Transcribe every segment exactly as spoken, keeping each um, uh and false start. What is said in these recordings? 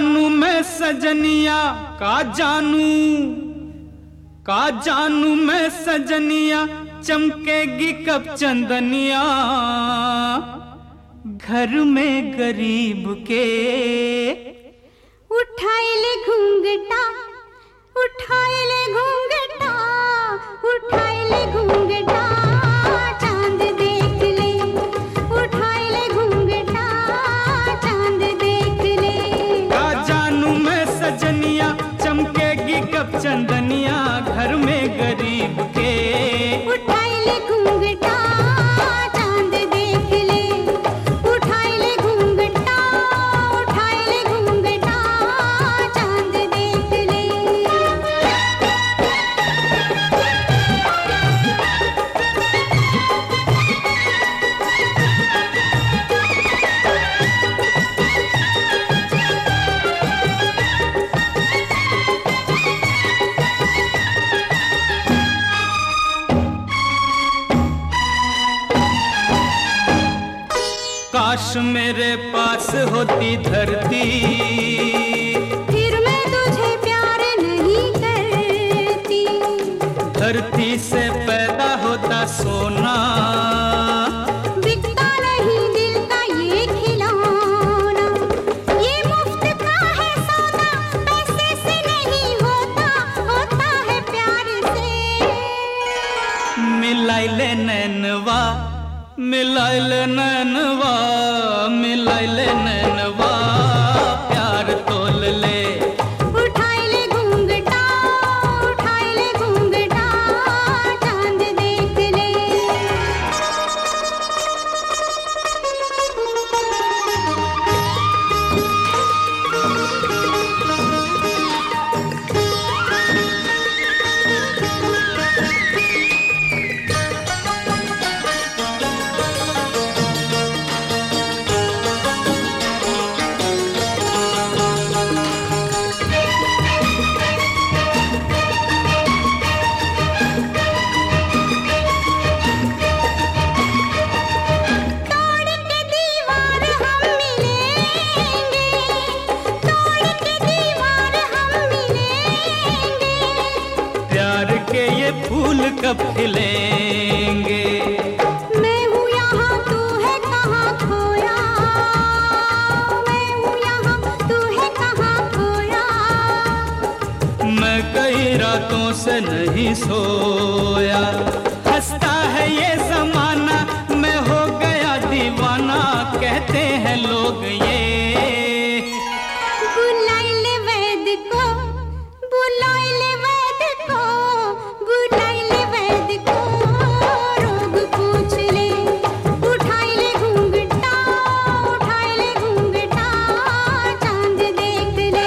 जानू मैं सजनिया का जानू का जानू मैं सजनिया चमकेगी कब चंदनिया घर में गरीब के। उठाए ले घूंघटा उठाए ले घूंघटा उठाए ले घूंघटा चांद देख ले। उठाए ले घूंघटा चांद देख ले। का जानू मैं सजनिया चमकेगी कब चंदनिया घर में गरीब के। उठाए ले घूंघटा चांद देख ले। उठाए ले घूंघटा उठाए ले घूंघटा चांद देख ले। काश मेरे पास होती धरती फिर मैं तुझे प्यार नहीं करती। धरती से पैदा होता सोना बिकता नहीं दिल का ये खिलौना। ये मुफ्त का है सौदा पैसे से नहीं होता होता है प्यार से। मिलाई ले नैनवा मिलाई ले नैनवा मिलाई ले नैनवा प्यार तोल ले। उठाए ले घूंघटा उठाए ले घूंघटा चांद देख ले। फूल कब खिलेंगे। मैं हूँ यहाँ तू है कहाँ खोया। मैं हूँ यहाँ तू है कहाँ खोया। मैं कई रातों से नहीं सोया। हंसता है ये जमाना मैं हो गया दीवाना कहते हैं लोग ये। बुलाए ले वैद को बुलाए ले वैद को बुलाए ले वैद को रोग पूछ ले। उठाए ले घूंघटा उठाए ले घूंघटा चांद देख ले।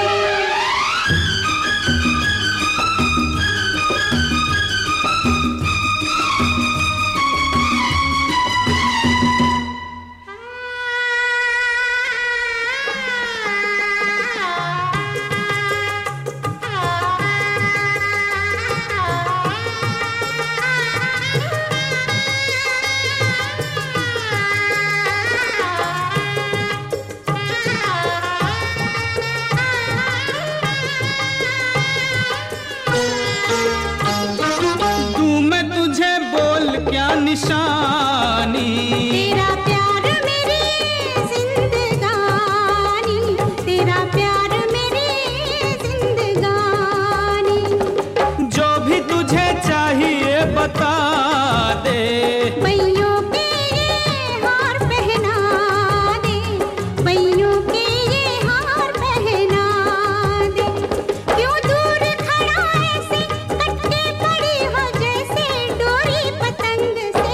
निशानी तेरा प्यार मेरी जिंदगानी। तेरा प्यार मेरी जिंदगानी। जो भी तुझे चाहिए बता दे। बैयों के ये हार पहना दे। बैयों के ये हार पहना दे। क्यों दूर खड़ा ऐसे कटके पड़ी हो जैसे डोरी पतंग से।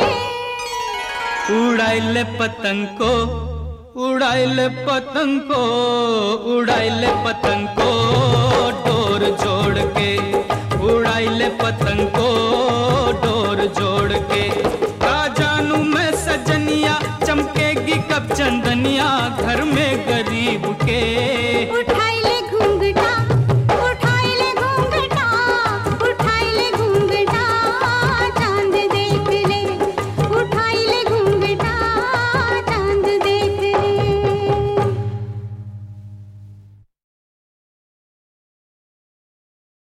उड़ाई ले पतंग को उड़ाई ले पतंग को उड़ाई ले पतंग को डोर जोड़ के उड़ाई ले पतंग को।